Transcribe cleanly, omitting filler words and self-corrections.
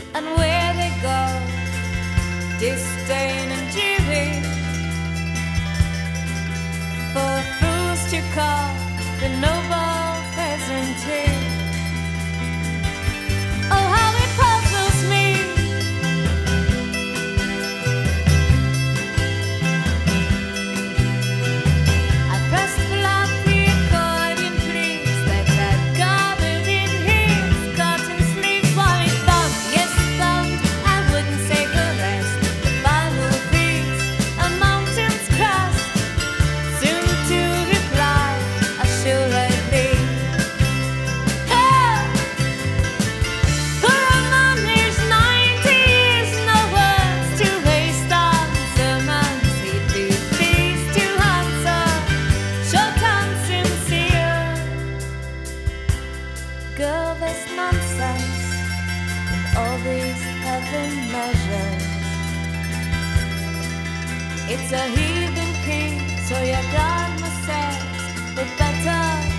and where they go, disdain and duty, for fools to call the noble peasantry. Oh, how it puzzles me. I pressed the lock, the accordion please, that had gathered in his cotton sleeves while he thumped, yes thumped, I wouldn't say caressed, the final piece, a mountain's crest, soon to reply, assuredly. Hey! For a man there's 90 years, no words to waste on sermons, he'd be pleased to answer, short and sincere. Girl, there's nonsense in all these heaven measures. It's a heathen king, so your dogma says it better